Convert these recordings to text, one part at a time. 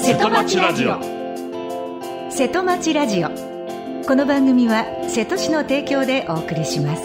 瀬戸町ラジオ。瀬戸町ラジオ、この番組は瀬戸市の提供でお送りします。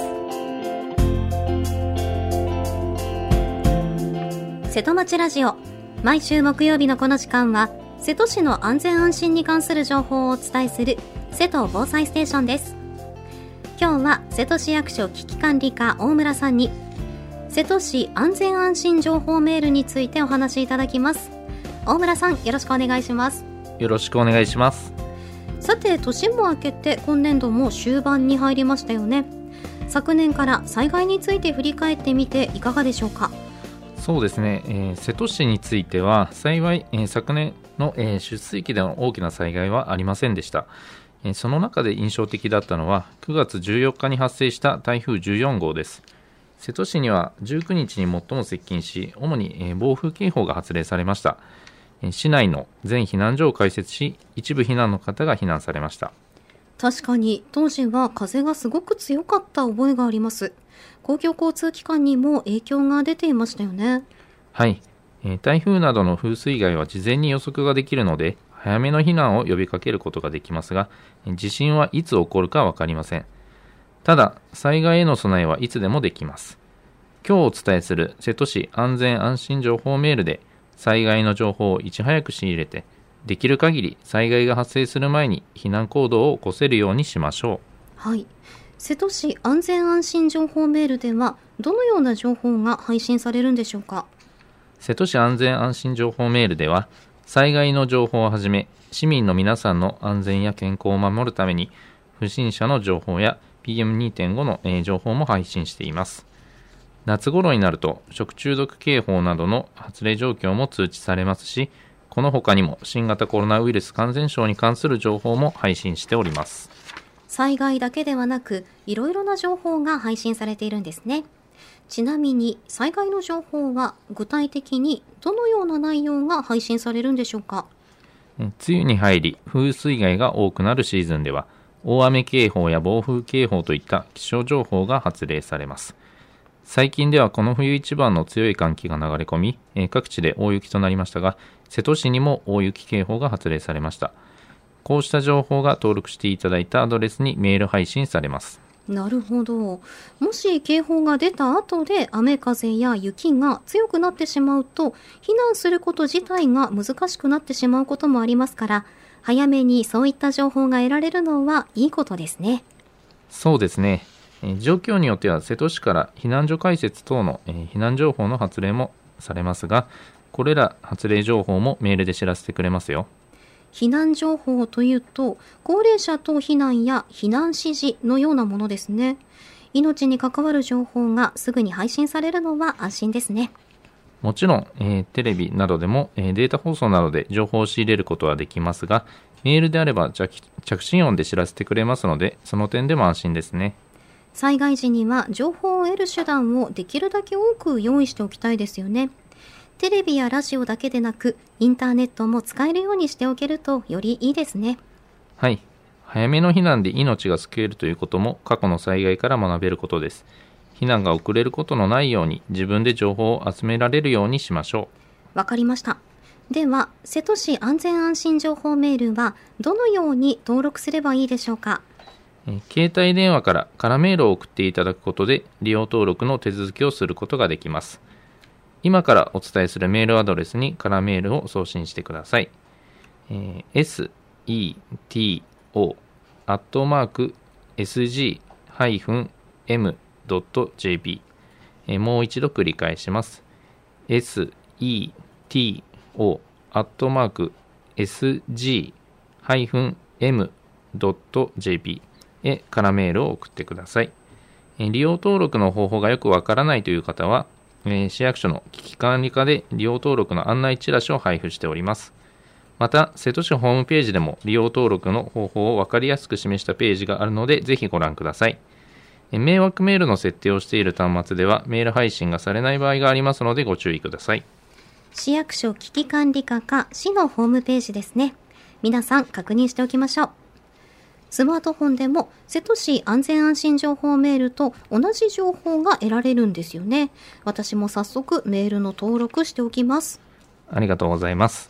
瀬戸町ラジオ、毎週木曜日のこの時間は瀬戸市の安全安心に関する情報をお伝えする瀬戸防災ステーションです。今日は瀬戸市役所危機管理課大村さんに瀬戸市安全安心情報メールについてお話しいただきます。大村さん、よろしくお願いします。 よろしくお願いします。 さて、年も明けて今年度も終盤に入りましたよね。昨年から災害について振り返ってみていかがでしょうか。 そうですね、瀬戸市については幸い、昨年の、出水期での大きな災害はありませんでした。その中で印象的だったのは9月14日に発生した台風14号です。瀬戸市には19日に最も接近し、主に、暴風警報が発令されました。市内の全避難所を開設し、一部避難の方が避難されました。 確かに当時は風がすごく強かった覚えがあります。公共交通機関にも影響が出ていましたよね。 はい、台風などの風水害は事前に予測ができるので早めの避難を呼びかけることができますが、地震はいつ起こるか分かりません。ただ、災害への備えはいつでもできます。今日お伝えする瀬戸市安全安心情報メールで災害の情報をいち早く仕入れて、できる限り災害が発生する前に避難行動を起こせるようにしましょう。はい。瀬戸市安全安心情報メールではどのような情報が配信されるんでしょうか。 瀬戸市安全安心情報メールでは、災害の情報をはじめ市民の皆さんの安全や健康を守るために不審者の情報や PM2.5 の情報も配信しています。夏頃になると食中毒警報などの発令状況も通知されますし、この他にも新型コロナウイルス感染症に関する情報も配信しております。 災害だけではなく、いろいろな情報が配信されているんですね。ちなみに災害の情報は具体的にどのような内容が配信されるんでしょうか。 梅雨に入り風水害が多くなるシーズンでは、大雨警報や暴風警報といった気象情報が発令されます。最近ではこの冬一番の強い寒気が流れ込み、各地で大雪となりましたが、瀬戸市にも大雪警報が発令されました。こうした情報が登録していただいたアドレスにメール配信されます。 なるほど。もし警報が出た後で雨風や雪が強くなってしまうと、避難すること自体が難しくなってしまうこともありますから、早めにそういった情報が得られるのはいいことですね。 そうですね。状況によっては瀬戸市から避難所開設等の避難情報の発令もされますが、これら発令情報もメールで知らせてくれますよ。 避難情報というと、高齢者等避難や避難指示のようなものですね。命に関わる情報がすぐに配信されるのは安心ですね。 もちろん、テレビなどでも、データ放送などで情報を仕入れることはできますが、メールであれば着信音で知らせてくれますので、その点でも安心ですね。 災害時には情報を得る手段をできるだけ多く用意しておきたいですよね。テレビやラジオだけでなく、インターネットも使えるようにしておけるとよりいいですね。 はい。早めの避難で命が救えるということも過去の災害から学べることです。避難が遅れることのないように自分で情報を集められるようにしましょう。わかりました。では、瀬戸市安全安心情報メールはどのように登録すればいいでしょうか。 携帯電話から空メールを送っていただくことで利用登録の手続きをすることができます。今からお伝えするメールアドレスに空メールを送信してください。seto@sg-m.jp、もう一度繰り返します。seto@sg-m.jp へ空メールを送ってください。利用登録の方法がよくわからないという方は、市役所の危機管理課で利用登録の案内チラシを配布しております。また、瀬戸市ホームページでも利用登録の方法をわかりやすく示したページがあるので、ぜひご覧ください。迷惑メールの設定をしている端末ではメール配信がされない場合がありますのでご注意ください。 市役所危機管理課か市のホームページですね。皆さん確認しておきましょう。スマートフォンでも瀬戸市安全安心情報メールと同じ情報が得られるんですよね。私も早速メールの登録しておきます。 ありがとうございます。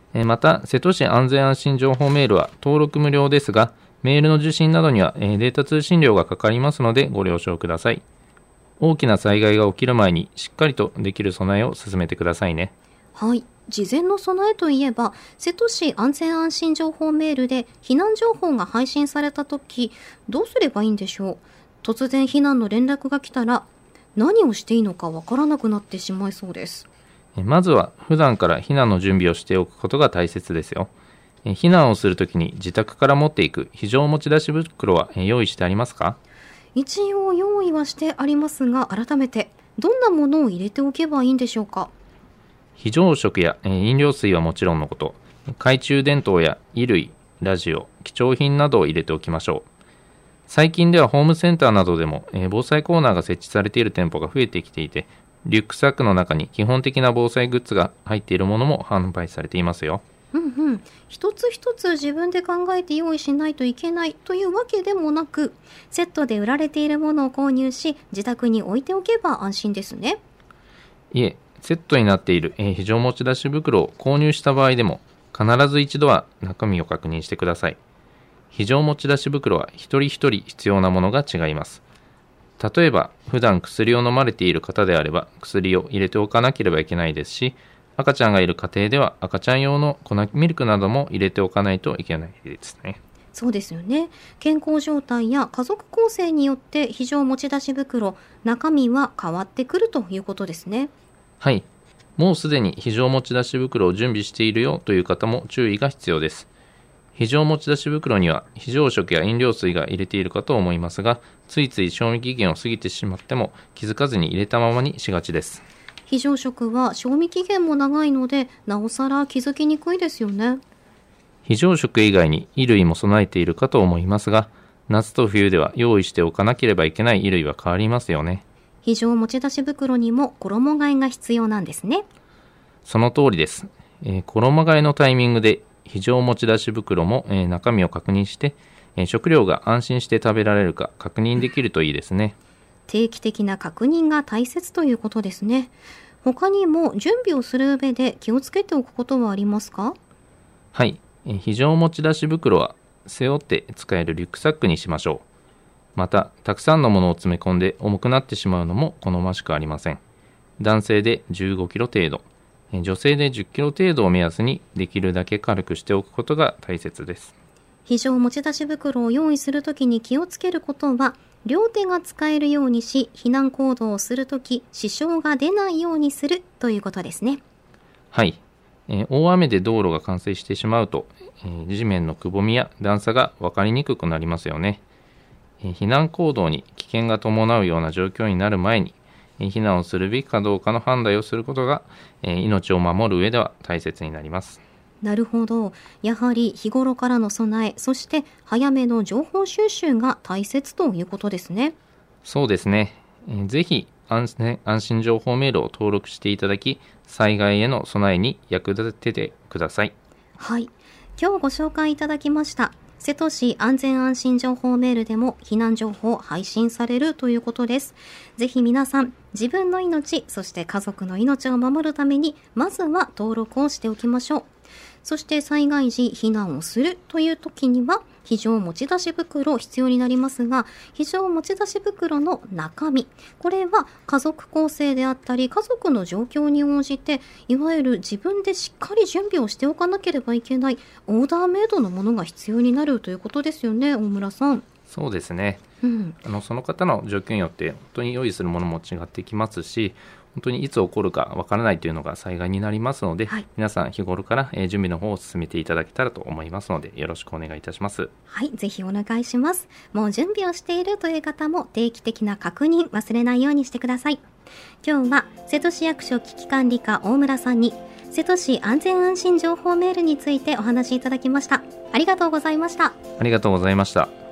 また、瀬戸市安全安心情報メールは登録無料ですが、メールの受信などにはデータ通信料がかかりますのでご了承ください。大きな災害が起きる前にしっかりとできる備えを進めてくださいね。 はい。事前の備えといえば、瀬戸市安全安心情報メールで避難情報が配信されたとき、どうすればいいんでしょう。突然避難の連絡が来たら、何をしていいのかわからなくなってしまいそうです。 まずは普段から避難の準備をしておくことが大切ですよ。避難をするときに自宅から持っていく非常持ち出し袋は用意してありますか？ 一応用意はしてありますが、改めてどんなものを入れておけばいいんでしょうか？ 非常食や飲料水はもちろんのこと、懐中電灯や衣類、ラジオ、貴重品などを入れておきましょう。最近ではホームセンターなどでも防災コーナーが設置されている店舗が増えてきていて、リュックサックの中に基本的な防災グッズが入っているものも販売されていますよ。 一つ一つ自分で考えて用意しないといけないというわけでもなく、セットで売られているものを購入し自宅に置いておけば安心ですね。 いえ、セットになっている非常持ち出し袋を購入した場合でも必ず一度は中身を確認してください。非常持ち出し袋は一人一人必要なものが違います。例えば普段薬を飲まれている方であれば薬を入れておかなければいけないですし、赤ちゃんがいる家庭では赤ちゃん用の粉ミルクなども入れておかないといけないですね。 そうですよね。健康状態や家族構成によって非常持ち出し袋、中身は変わってくるということですね。 はい。もうすでに非常持ち出し袋を準備しているよという方も注意が必要です。非常持ち出し袋には非常食や飲料水が入れているかと思いますが、ついつい賞味期限を過ぎてしまっても気づかずに入れたままにしがちです。 非常食は賞味期限も長いので、なおさら気づきにくいですよね。 非常食以外に衣類も備えているかと思いますが、夏と冬では用意しておかなければいけない衣類は変わりますよね。 非常持ち出し袋にも衣替えが必要なんですね。 その通りです。衣替えのタイミングで非常持ち出し袋も中身を確認して、食料が安心して食べられるか確認できるといいですね。 定期的な確認が大切ということですね。他にも準備をする上で気をつけておくことはありますか？ はい。非常持ち出し袋は背負って使えるリュックサックにしましょう。また、たくさんのものを詰め込んで重くなってしまうのも好ましくありません。男性で15キロ程度、女性で10キロ程度を目安にできるだけ軽くしておくことが大切です。 非常持ち出し袋を用意するときに気をつけることは、両手が使えるようにし、避難行動をするとき支障が出ないようにするということですね。 はい。大雨で道路が冠水してしまうと、地面のくぼみや段差が分かりにくくなりますよね。避難行動に危険が伴うような状況になる前に、避難をするべきかどうかの判断をすることが、命を守る上では大切になります。 なるほど。やはり日頃からの備え、そして早めの情報収集が大切ということですね。 そうですね。ぜひ安心情報メールを登録していただき、災害への備えに役立ててください。 はい。今日ご紹介いただきました瀬戸市安全安心情報メールでも避難情報配信されるということです。ぜひ皆さん、自分の命、そして家族の命を守るために、まずは登録をしておきましょう。そして災害時避難をするという時には非常持ち出し袋必要になりますが、非常持ち出し袋の中身、これは家族構成であったり家族の状況に応じて、いわゆる自分でしっかり準備をしておかなければいけないオーダーメイドのものが必要になるということですよね、大村さん。 そうですね、その方の状況によって本当に用意するものも違ってきますし、本当にいつ起こるかわからないというのが災害になりますので、皆さん日頃から準備の方を進めていただけたらと思いますので、よろしくお願いいたします。 はい、ぜひお願いします。もう準備をしているという方も定期的な確認忘れないようにしてください。今日は瀬戸市役所危機管理課大村さんに瀬戸市安全安心情報メールについてお話しいただきました。ありがとうございました。 ありがとうございました。